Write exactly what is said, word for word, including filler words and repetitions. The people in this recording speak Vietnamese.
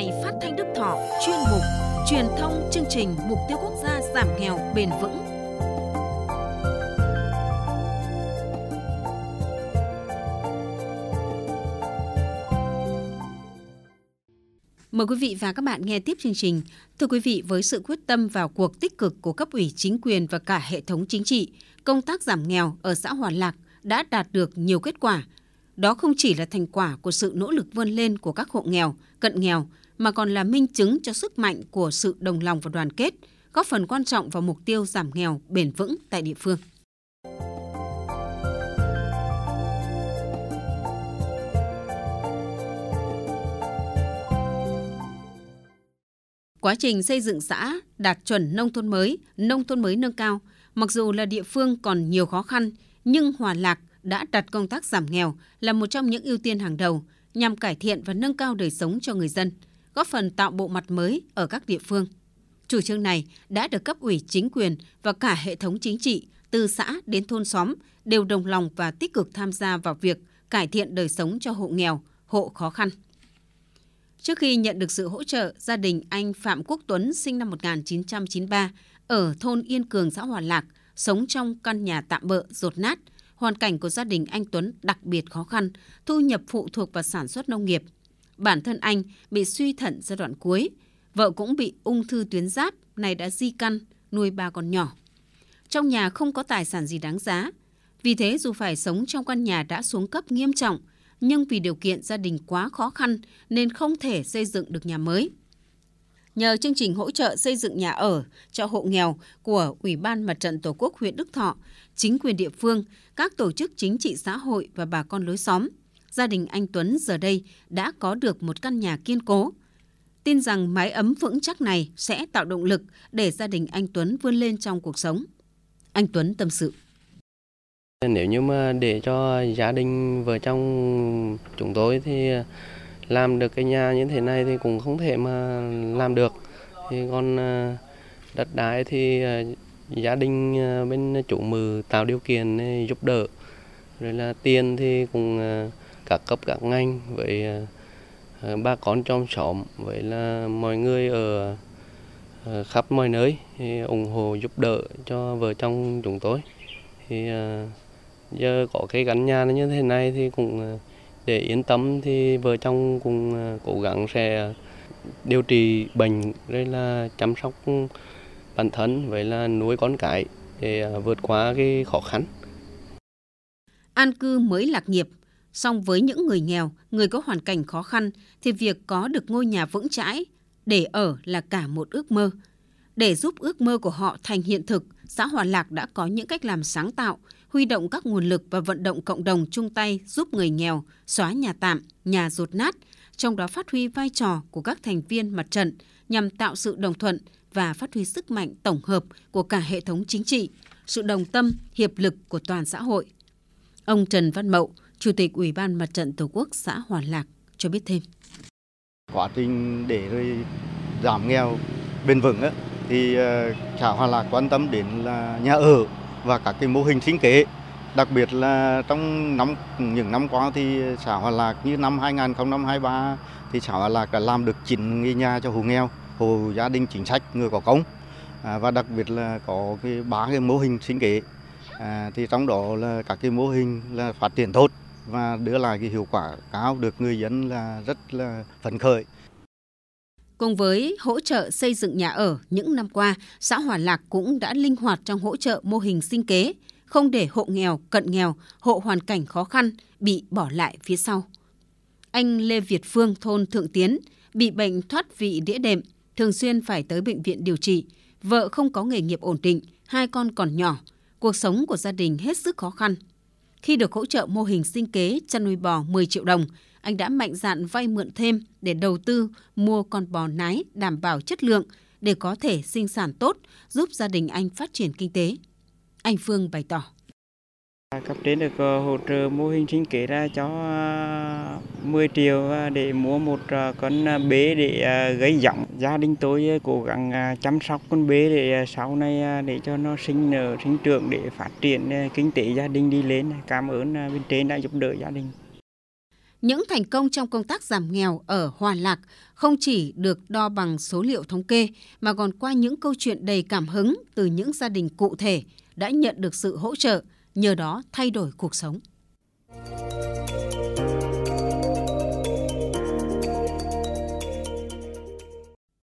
Đài Phát thanh Đức Thọ chuyên mục truyền thông chương trình Mục tiêu Quốc gia giảm nghèo bền vững. Mời quý vị và các bạn nghe tiếp chương trình. Thưa quý vị, với sự quyết tâm vào cuộc tích cực của cấp ủy chính quyền và cả hệ thống chính trị, công tác giảm nghèo ở xã Hòa Lạc đã đạt được nhiều kết quả. Đó không chỉ là thành quả của sự nỗ lực vươn lên của các hộ nghèo, cận nghèo, mà còn là minh chứng cho sức mạnh của sự đồng lòng và đoàn kết, góp phần quan trọng vào mục tiêu giảm nghèo bền vững tại địa phương. Quá trình xây dựng xã đạt chuẩn nông thôn mới, nông thôn mới nâng cao, mặc dù là địa phương còn nhiều khó khăn, nhưng Hòa Lạc đã đặt công tác giảm nghèo là một trong những ưu tiên hàng đầu nhằm cải thiện và nâng cao đời sống cho người dân, góp phần tạo bộ mặt mới ở các địa phương. Chủ trương này đã được cấp ủy chính quyền và cả hệ thống chính trị từ xã đến thôn xóm đều đồng lòng và tích cực tham gia vào việc cải thiện đời sống cho hộ nghèo, hộ khó khăn. Trước khi nhận được sự hỗ trợ, gia đình anh Phạm Quốc Tuấn sinh năm một nghìn chín trăm chín mươi ba ở thôn Yên Cường, xã Hòa Lạc, sống trong căn nhà tạm bợ, dột nát. Hoàn cảnh của gia đình anh Tuấn đặc biệt khó khăn, thu nhập phụ thuộc vào sản xuất nông nghiệp. Bản thân anh bị suy thận giai đoạn cuối, vợ cũng bị ung thư tuyến giáp, này đã di căn, nuôi ba con nhỏ. Trong nhà không có tài sản gì đáng giá. Vì thế dù phải sống trong căn nhà đã xuống cấp nghiêm trọng, nhưng vì điều kiện gia đình quá khó khăn nên không thể xây dựng được nhà mới. Nhờ chương trình hỗ trợ xây dựng nhà ở cho hộ nghèo của Ủy ban Mặt trận Tổ quốc huyện Đức Thọ, chính quyền địa phương, các tổ chức chính trị xã hội và bà con lối xóm, gia đình anh Tuấn giờ đây đã có được một căn nhà kiên cố. Tin rằng mái ấm vững chắc này sẽ tạo động lực để gia đình anh Tuấn vươn lên trong cuộc sống. Anh Tuấn tâm sự. Nếu như mà để cho gia đình vợ chồng chúng tôi thì làm được cái nhà như thế này thì cũng không thể mà làm được. Thì còn đất đai thì gia đình bên chủ mừ tạo điều kiện giúp đỡ. Rồi là tiền thì cũng các cấp các ngành với bà con trong xóm với là mọi người ở khắp mọi nơi thì ủng hộ giúp đỡ cho vợ chồng chúng tôi. Thì giờ có cái căn nhà như thế này thì cũng để yên tâm thì vợ chồng cũng cố gắng sẽ điều trị bệnh rồi là chăm sóc bản thân với là nuôi con cái để vượt qua cái khó khăn. An cư mới lạc nghiệp, song với những người nghèo, người có hoàn cảnh khó khăn thì việc có được ngôi nhà vững chãi để ở là cả một ước mơ. Để giúp ước mơ của họ thành hiện thực, xã Hòa Lạc đã có những cách làm sáng tạo, huy động các nguồn lực và vận động cộng đồng chung tay giúp người nghèo xóa nhà tạm, nhà dột nát, trong đó phát huy vai trò của các thành viên mặt trận nhằm tạo sự đồng thuận và phát huy sức mạnh tổng hợp của cả hệ thống chính trị, sự đồng tâm, hiệp lực của toàn xã hội. Ông Trần Văn Mậu, Chủ tịch Ủy ban Mặt trận Tổ quốc xã Hòa Lạc cho biết thêm. Quá trình để rồi giảm nghèo bền vững á, thì xã Hòa Lạc quan tâm đến là nhà ở và các cái mô hình sinh kế. Đặc biệt là trong năm những năm qua thì xã Hòa Lạc như năm hai nghìn không trăm hai mươi ba thì xã Hòa Lạc đã làm được chín ngôi nhà cho hộ nghèo, hộ gia đình chính sách, người có công, à, và đặc biệt là có cái ba cái mô hình sinh kế. À, thì trong đó là các cái mô hình là phát triển tốt và đưa lại cái hiệu quả cao, được người dân là rất là phấn khởi. Cùng với hỗ trợ xây dựng nhà ở những năm qua, xã Hòa Lạc cũng đã linh hoạt trong hỗ trợ mô hình sinh kế, không để hộ nghèo, cận nghèo, hộ hoàn cảnh khó khăn bị bỏ lại phía sau. Anh Lê Việt Phương, thôn Thượng Tiến, bị bệnh thoát vị đĩa đệm, thường xuyên phải tới bệnh viện điều trị. Vợ không có nghề nghiệp ổn định, hai con còn nhỏ, cuộc sống của gia đình hết sức khó khăn. Khi được hỗ trợ mô hình sinh kế chăn nuôi bò mười triệu đồng, anh đã mạnh dạn vay mượn thêm để đầu tư mua con bò nái đảm bảo chất lượng để có thể sinh sản tốt, giúp gia đình anh phát triển kinh tế. Anh Phương bày tỏ. Cấp trên được hỗ trợ mô hình sinh kế ra cho mười triệu để mua một con bê để gây giọng. Gia đình tôi cố gắng chăm sóc con bê để sau này để cho nó sinh nở, sinh trưởng để phát triển kinh tế gia đình đi lên. Cảm ơn bên trên đã giúp đỡ gia đình. Những thành công trong công tác giảm nghèo ở Hòa Lạc không chỉ được đo bằng số liệu thống kê mà còn qua những câu chuyện đầy cảm hứng từ những gia đình cụ thể đã nhận được sự hỗ trợ, nhờ đó thay đổi cuộc sống.